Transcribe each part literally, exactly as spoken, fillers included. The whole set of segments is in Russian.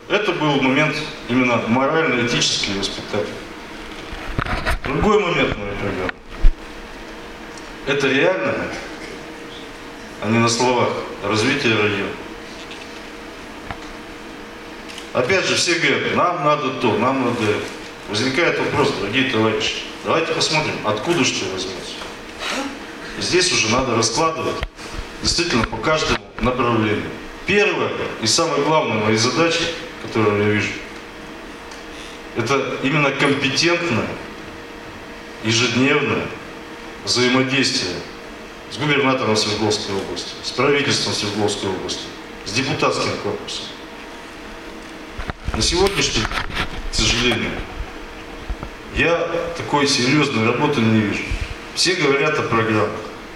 Это был момент именно морально-этический и воспитательный. Другой момент моей программы. Это реально, а не на словах, развитие района. Опять же, все говорят, нам надо то, нам надо это. Возникает вопрос, дорогие товарищи, давайте посмотрим, откуда что возьмется. Здесь уже надо раскладывать действительно по каждому направлению. Первое и самое главное моей задачи, которую я вижу, это именно компетентное, ежедневное взаимодействие с губернатором Свердловской области, с правительством Свердловской области, с депутатским корпусом. На сегодняшний день, к сожалению, я такой серьезной работы не вижу. Все говорят о программах.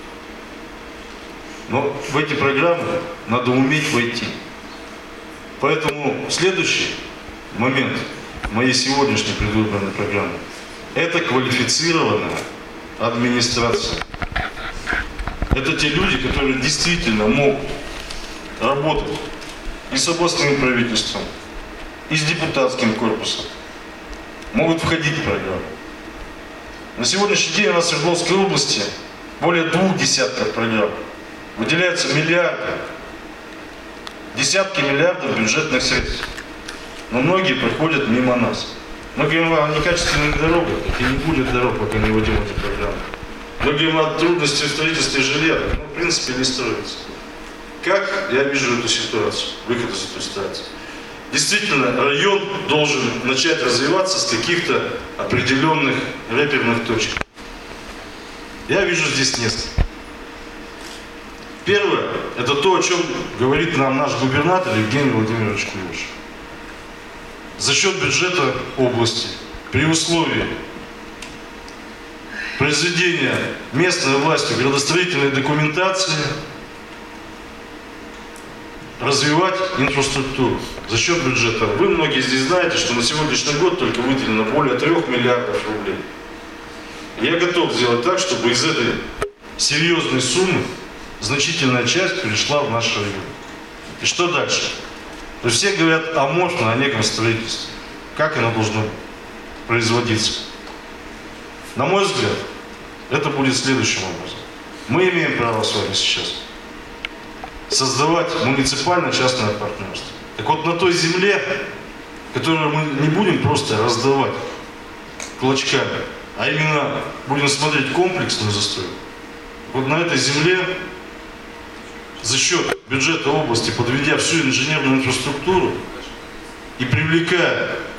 Но в эти программы надо уметь войти. Поэтому следующий момент моей сегодняшней предвыборной программы – это квалифицированная администрация. Это те люди, которые действительно могут работать и с областным правительством, и с депутатским корпусом, могут входить в программу. На сегодняшний день у нас в Свердловской области более двух десятков программ. Выделяются миллиарды, десятки миллиардов бюджетных средств. Но многие проходят мимо нас. Мы говорим о некачественных дорогах, так и не будет дорог, пока не вводим эти программы. Мы говорим о трудностях в строительстве жилья, ну, в принципе, не строится. Как я вижу эту ситуацию, выход из этой ситуации? Действительно, район должен начать развиваться с каких-то определенных реперных точек. Я вижу здесь несколько. Первое, это то, о чем говорит нам наш губернатор Евгений Владимирович Кулешев. За счет бюджета области, при условии произведения местной властью градостроительной документации, развивать инфраструктуру за счет бюджета. Вы многие здесь знаете, что на сегодняшний год только выделено более трех миллиардов рублей. И я готов сделать так, чтобы из этой серьезной суммы значительная часть перешла в наш район. И что дальше? То есть все говорят аморфно о неком строительстве. Как оно должно производиться? На мой взгляд, это будет следующим образом. Мы имеем право с вами сейчас создавать муниципально-частное партнерство. Так вот, на той земле, которую мы не будем просто раздавать клочками, а именно будем смотреть комплексную застройку, вот на этой земле за счет бюджета области, подведя всю инженерную инфраструктуру и привлекая